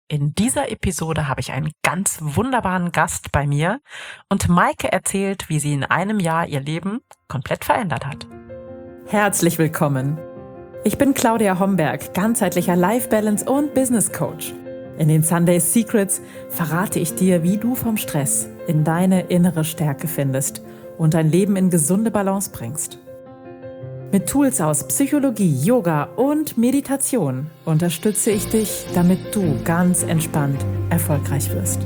In dieser Episode habe ich einen ganz wunderbaren Gast bei mir und Maike erzählt, wie sie in einem Jahr ihr Leben komplett verändert hat. Herzlich willkommen. Ich bin Claudia Homberg, ganzheitlicher Life Balance und Business Coach. In den Sunday Secrets verrate ich dir, wie du vom Stress in deine innere Stärke findest und dein Leben in gesunde Balance bringst. Mit Tools aus Psychologie, Yoga und Meditation unterstütze ich dich, damit du ganz entspannt erfolgreich wirst.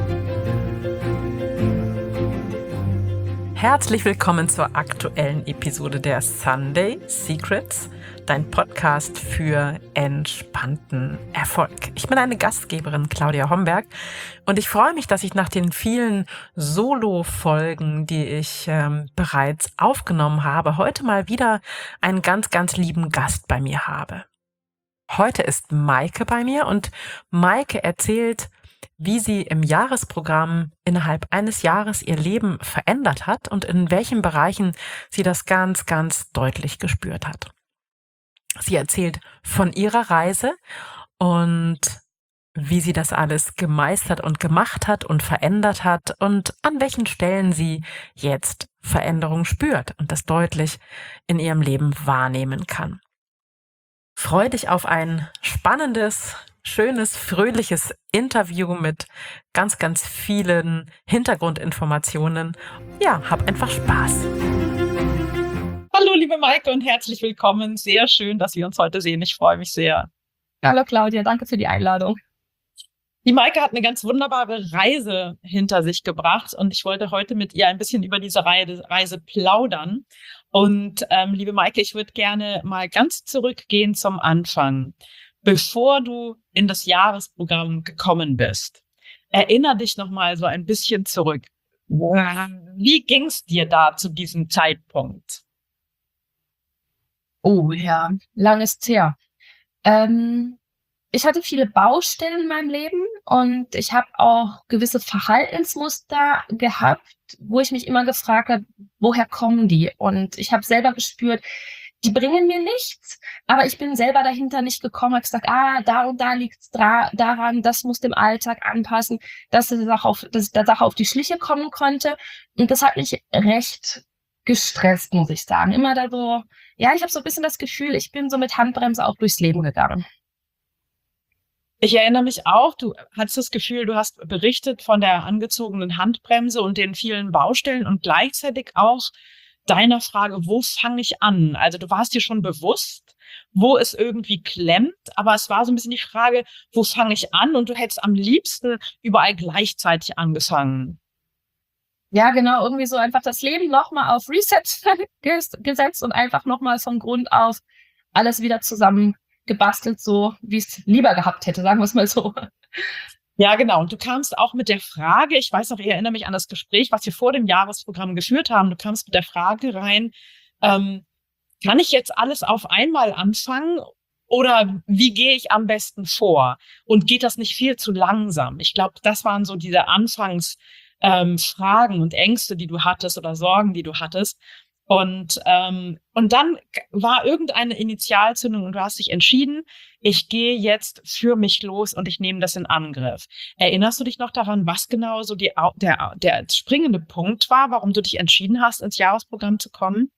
Herzlich willkommen zur aktuellen Episode der Sunday Secrets, dein Podcast für entspannten Erfolg. Ich bin eine Gastgeberin, Claudia Homberg, und ich freue mich, dass ich nach den vielen Solo-Folgen, die ich bereits aufgenommen habe, heute mal wieder einen ganz, ganz lieben Gast bei mir habe. Heute ist Maike bei mir und Maike erzählt, wie sie im Jahresprogramm innerhalb eines Jahres ihr Leben verändert hat und in welchen Bereichen sie das ganz, ganz deutlich gespürt hat. Sie erzählt von ihrer Reise und wie sie das alles gemeistert und gemacht hat und verändert hat und an welchen Stellen sie jetzt Veränderung spürt und das deutlich in ihrem Leben wahrnehmen kann. Freu dich auf ein spannendes, schönes, fröhliches Interview mit ganz, ganz vielen Hintergrundinformationen. Ja, hab einfach Spaß. Hallo, liebe Maike und herzlich willkommen. Sehr schön, dass wir uns heute sehen. Ich freue mich sehr. Hallo Claudia, danke für die Einladung. Die Maike hat eine ganz wunderbare Reise hinter sich gebracht und ich wollte heute mit ihr ein bisschen über diese Reise plaudern. Und liebe Maike, ich würde gerne mal ganz zurückgehen zum Anfang. Bevor du in das Jahresprogramm gekommen bist, erinnere dich noch mal so ein bisschen zurück. Wie ging es dir da zu diesem Zeitpunkt? Oh ja, lang ist's her. Ich hatte viele Baustellen in meinem Leben und ich habe auch gewisse Verhaltensmuster gehabt, wo ich mich immer gefragt habe, woher kommen die? Und ich habe selber gespürt, die bringen mir nichts, aber ich bin selber dahinter nicht gekommen, habe gesagt, da und da liegt's daran, das muss dem Alltag anpassen, dass ich der Sache auf die Schliche kommen konnte. Und das hat mich recht gestresst, muss ich sagen. Immer da so, ja, ich habe so ein bisschen das Gefühl, ich bin so mit Handbremse auch durchs Leben gegangen. Ich erinnere mich auch, du hattest das Gefühl, du hast berichtet von der angezogenen Handbremse und den vielen Baustellen und gleichzeitig auch deiner Frage, wo fange ich an? Also du warst dir schon bewusst, wo es irgendwie klemmt, aber es war so ein bisschen die Frage, wo fange ich an? Und du hättest am liebsten überall gleichzeitig angefangen. Ja, genau, irgendwie so einfach das Leben nochmal auf Reset gesetzt und einfach nochmal von Grund auf alles wieder zusammengebastelt, so wie ich es lieber gehabt hätte, sagen wir es mal so. Ja, genau. Und du kamst auch mit der Frage, ich weiß noch, ich erinnere mich an das Gespräch, was wir vor dem Jahresprogramm geführt haben. Du kamst mit der Frage rein, kann ich jetzt alles auf einmal anfangen oder wie gehe ich am besten vor? Und geht das nicht viel zu langsam? Ich glaube, das waren so diese Fragen und Ängste, die du hattest oder Sorgen, die du hattest. Und dann war irgendeine Initialzündung und du hast dich entschieden, ich gehe jetzt für mich los und ich nehme das in Angriff. Erinnerst du dich noch daran, was genau so der springende Punkt war, warum du dich entschieden hast, ins Jahresprogramm zu kommen?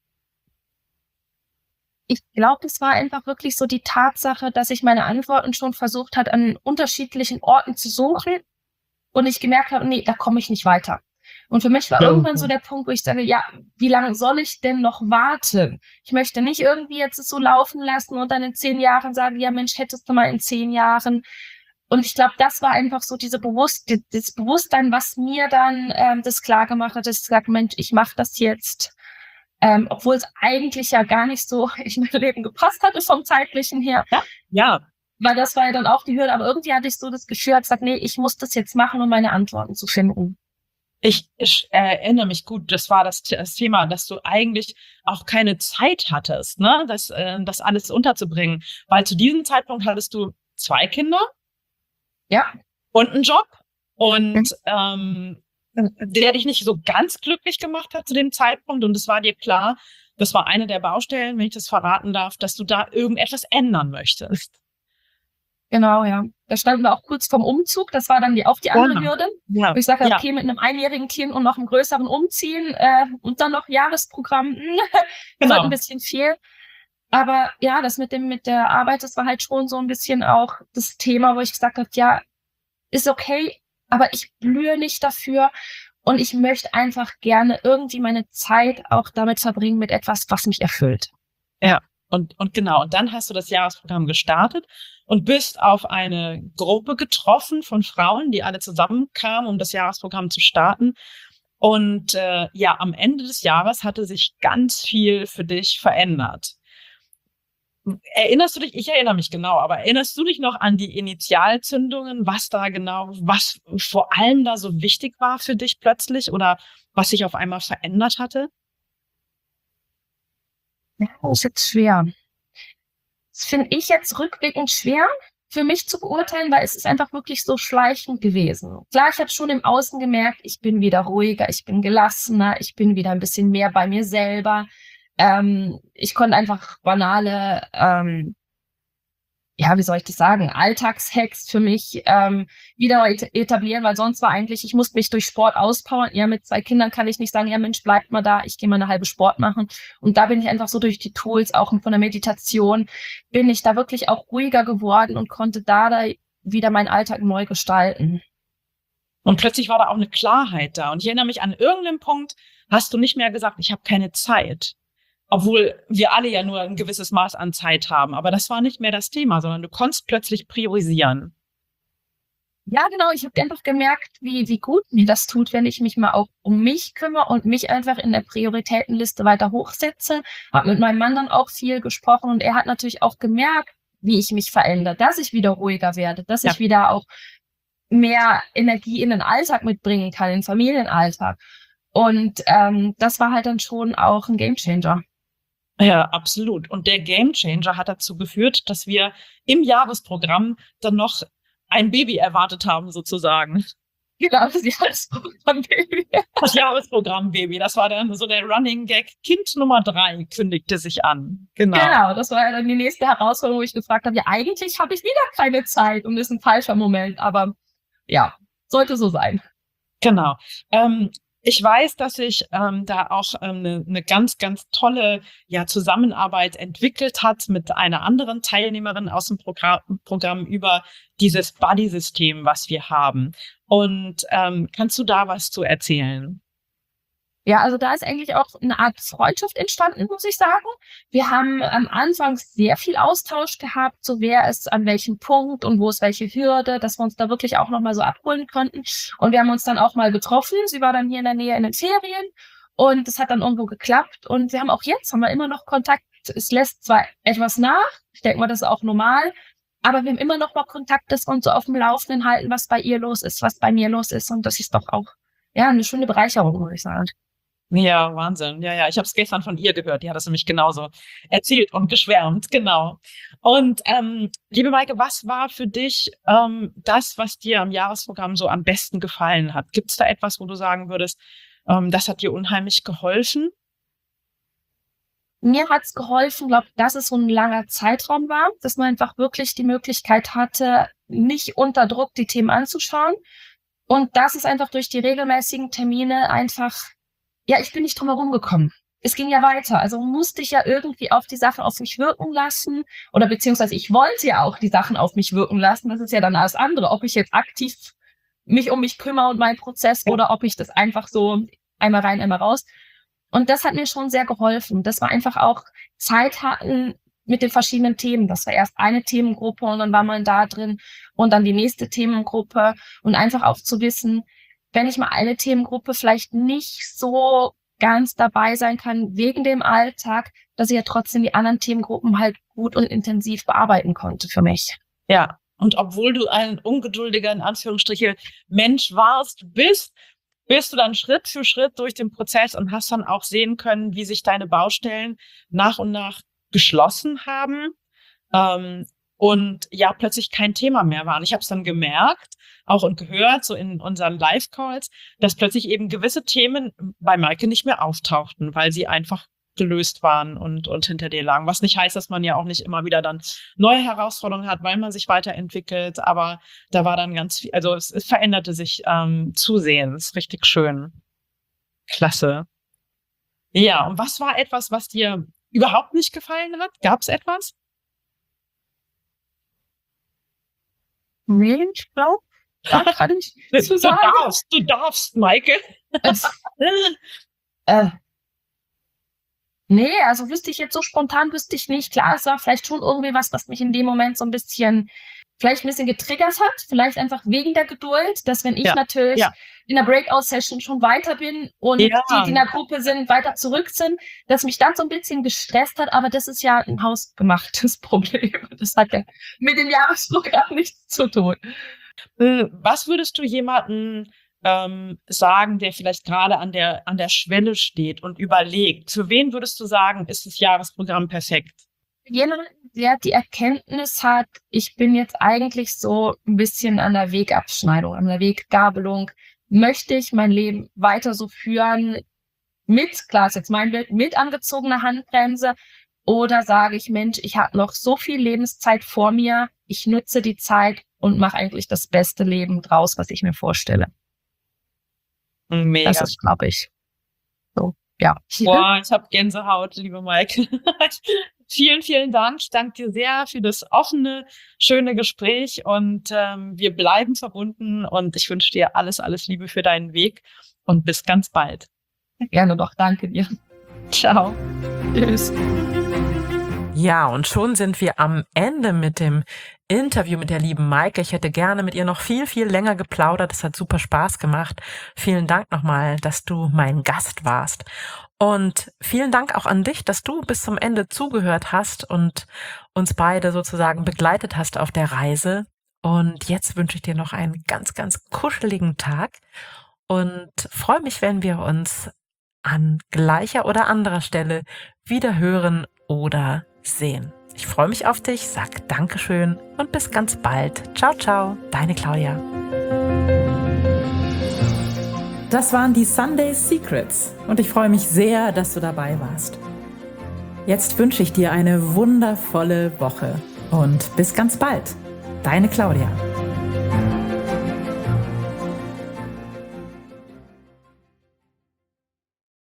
Ich glaube, es war einfach wirklich so die Tatsache, dass ich meine Antworten schon versucht hat, an unterschiedlichen Orten zu suchen und ich gemerkt habe, nee, da komme ich nicht weiter. Und für mich war irgendwann so der Punkt, wo ich sage, ja, wie lange soll ich denn noch warten? Ich möchte nicht irgendwie jetzt es so laufen lassen und dann in 10 Jahren sagen, ja Mensch, hättest du mal in 10 Jahren. Und ich glaube, das war einfach so das Bewusstsein, was mir dann das klar gemacht hat, dass ich gesagt, Mensch, ich mache das jetzt. Obwohl es eigentlich ja gar nicht so in mein Leben gepasst hatte vom Zeitlichen her. Ja. Weil das war ja dann auch die Hürde. Aber irgendwie hatte ich so das Gefühl, habe gesagt, nee, ich muss das jetzt machen, um meine Antworten zu finden. Ich erinnere mich gut, das war das Thema, dass du eigentlich auch keine Zeit hattest, ne, das alles unterzubringen. Weil zu diesem Zeitpunkt hattest du 2 Kinder. Ja. Und einen Job. Und der dich nicht so ganz glücklich gemacht hat zu dem Zeitpunkt. Und es war dir klar, das war eine der Baustellen, wenn ich das verraten darf, dass du da irgendetwas ändern möchtest. Genau, ja. Da standen wir auch kurz vorm Umzug. Das war dann auch die andere Hürde. Ja. Wo ich sage, Ja. okay, mit einem einjährigen Kind und noch einem größeren umziehen und dann noch Jahresprogramm, das wird ein bisschen viel. Aber ja, das mit der Arbeit, das war halt schon so ein bisschen auch das Thema, wo ich gesagt habe, ja, ist okay, aber ich blühe nicht dafür und ich möchte einfach gerne irgendwie meine Zeit auch damit verbringen mit etwas, was mich erfüllt. Ja, und genau. Und dann hast du das Jahresprogramm gestartet und bist auf eine Gruppe getroffen von Frauen, die alle zusammenkamen, um das Jahresprogramm zu starten. Und am Ende des Jahres hatte sich ganz viel für dich verändert. Erinnerst du dich, ich erinnere mich genau, aber erinnerst du dich noch an die Initialzündungen, was vor allem da so wichtig war für dich plötzlich oder was sich auf einmal verändert hatte? Ja, das ist jetzt schwer. Das finde ich jetzt rückblickend schwer für mich zu beurteilen, weil es ist einfach wirklich so schleichend gewesen. Klar, ich habe schon im Außen gemerkt, ich bin wieder ruhiger, ich bin gelassener, ich bin wieder ein bisschen mehr bei mir selber. Ich konnte einfach banale, wie soll ich das sagen, Alltagshacks für mich wieder etablieren, weil sonst war eigentlich, ich musste mich durch Sport auspowern. Ja, mit 2 Kindern kann ich nicht sagen, ja Mensch, bleibt mal da, ich gehe mal eine halbe Sport machen. Und da bin ich einfach so durch die Tools, auch von der Meditation, bin ich da wirklich auch ruhiger geworden und konnte da wieder meinen Alltag neu gestalten. Und plötzlich war da auch eine Klarheit da. Und ich erinnere mich an irgendeinem Punkt, hast du nicht mehr gesagt, ich habe keine Zeit. Obwohl wir alle ja nur ein gewisses Maß an Zeit haben. Aber das war nicht mehr das Thema, sondern du konntest plötzlich priorisieren. Ja, genau. Ich habe einfach gemerkt, wie gut mir das tut, wenn ich mich mal auch um mich kümmere und mich einfach in der Prioritätenliste weiter hochsetze. Habe mit meinem Mann dann auch viel gesprochen und er hat natürlich auch gemerkt, wie ich mich verändere, dass ich wieder ruhiger werde, dass ich wieder auch mehr Energie in den Alltag mitbringen kann, in den Familienalltag. Und das war halt dann schon auch ein Gamechanger. Ja, absolut. Und der Gamechanger hat dazu geführt, dass wir im Jahresprogramm dann noch ein Baby erwartet haben, sozusagen. Genau, das Jahresprogramm-Baby. Das Jahresprogramm-Baby, das war dann so der Running Gag. Kind Nummer 3 kündigte sich an. Genau, das war ja dann die nächste Herausforderung, wo ich gefragt habe, ja, eigentlich habe ich wieder keine Zeit und das ist ein falscher Moment, aber ja, sollte so sein. Genau. Ich weiß, dass sich da auch eine ganz, ganz tolle Zusammenarbeit entwickelt hat mit einer anderen Teilnehmerin aus dem Programm über dieses Buddy-System, was wir haben. Und kannst du da was zu erzählen? Ja, also da ist eigentlich auch eine Art Freundschaft entstanden, muss ich sagen. Wir haben am Anfang sehr viel Austausch gehabt, so wer ist an welchem Punkt und wo ist welche Hürde, dass wir uns da wirklich auch nochmal so abholen konnten. Und wir haben uns dann auch mal getroffen. Sie war dann hier in der Nähe in den Ferien und es hat dann irgendwo geklappt. Und wir haben auch jetzt, haben wir immer noch Kontakt. Es lässt zwar etwas nach, ich denke mal, das ist auch normal, aber wir haben immer noch mal Kontakt, dass wir uns so auf dem Laufenden halten, was bei ihr los ist, was bei mir los ist. Und das ist doch auch eine schöne Bereicherung, muss ich sagen. Ja, Wahnsinn. Ja, ich habe es gestern von ihr gehört. Die hat es nämlich genauso erzählt und geschwärmt. Genau. Und liebe Maike, was war für dich das, was dir am Jahresprogramm so am besten gefallen hat? Gibt es da etwas, wo du sagen würdest, das hat dir unheimlich geholfen? Mir hat's geholfen, glaube ich, dass es so ein langer Zeitraum war, dass man einfach wirklich die Möglichkeit hatte, nicht unter Druck die Themen anzuschauen. Und dass es einfach durch die regelmäßigen Termine einfach ich bin nicht drum herum gekommen. Es ging ja weiter. Also musste ich ja irgendwie auf die Sachen auf mich wirken lassen oder beziehungsweise ich wollte ja auch die Sachen auf mich wirken lassen. Das ist ja dann alles andere, ob ich jetzt aktiv mich um mich kümmere und meinen Prozess oder ob ich das einfach so einmal rein, einmal raus. Und das hat mir schon sehr geholfen, dass wir einfach auch Zeit hatten mit den verschiedenen Themen. Das war erst eine Themengruppe und dann war man da drin und dann die nächste Themengruppe und einfach auch zu wissen, wenn ich mal eine Themengruppe vielleicht nicht so ganz dabei sein kann wegen dem Alltag, dass ich ja trotzdem die anderen Themengruppen halt gut und intensiv bearbeiten konnte für mich. Ja, und obwohl du ein ungeduldiger, in Anführungsstriche, Mensch bist du dann Schritt für Schritt durch den Prozess und hast dann auch sehen können, wie sich deine Baustellen nach und nach geschlossen haben und plötzlich kein Thema mehr waren. Ich habe es dann gemerkt, auch und gehört, so in unseren Live-Calls, dass plötzlich eben gewisse Themen bei Maike nicht mehr auftauchten, weil sie einfach gelöst waren und hinter dir lagen. Was nicht heißt, dass man ja auch nicht immer wieder dann neue Herausforderungen hat, weil man sich weiterentwickelt. Aber da war dann ganz viel, also es veränderte sich zusehends. Richtig schön. Klasse. Ja, und was war etwas, was dir überhaupt nicht gefallen hat? Gab es etwas? Nee, ich glaube, da kann ich zu sagen. Du darfst, Maike. Nee, also wüsste ich jetzt so spontan, wüsste ich nicht. Klar, es war vielleicht schon irgendwie was mich in dem Moment so vielleicht ein bisschen getriggert hat. Vielleicht einfach wegen der Geduld, dass wenn ich natürlich in der Breakout-Session schon weiter bin und die in der Gruppe sind, weiter zurück sind, dass mich dann so ein bisschen gestresst hat. Aber das ist ja ein hausgemachtes Problem. Das hat ja mit dem Jahresprogramm nichts zu tun. Was würdest du jemanden sagen, der vielleicht gerade an der Schwelle steht und überlegt? Zu wen würdest du sagen, ist das Jahresprogramm perfekt? Jemand, der die Erkenntnis hat, ich bin jetzt eigentlich so ein bisschen an der Wegabschneidung, an der Weggabelung. Möchte ich mein Leben weiter so führen klar ist jetzt mein Bild, mit angezogener Handbremse, oder sage ich, Mensch, ich habe noch so viel Lebenszeit vor mir, ich nutze die Zeit und mache eigentlich das beste Leben draus, was ich mir vorstelle. Mega. Das ist, glaube ich, so, ja. Boah, ich habe Gänsehaut, liebe Maike. Vielen, vielen Dank. Ich danke dir sehr für das offene, schöne Gespräch und wir bleiben verbunden und ich wünsche dir alles, alles Liebe für deinen Weg und bis ganz bald. Gerne doch, danke dir. Ciao. Tschüss. Ja, und schon sind wir am Ende mit dem Interview mit der lieben Maike. Ich hätte gerne mit ihr noch viel, viel länger geplaudert. Es hat super Spaß gemacht. Vielen Dank nochmal, dass du mein Gast warst. Und vielen Dank auch an dich, dass du bis zum Ende zugehört hast und uns beide sozusagen begleitet hast auf der Reise. Und jetzt wünsche ich dir noch einen ganz, ganz kuscheligen Tag und freue mich, wenn wir uns an gleicher oder anderer Stelle wieder hören oder sehen. Ich freue mich auf dich, sag Dankeschön und bis ganz bald. Ciao, ciao, deine Claudia. Das waren die Sunday Secrets und ich freue mich sehr, dass du dabei warst. Jetzt wünsche ich dir eine wundervolle Woche und bis ganz bald. Deine Claudia.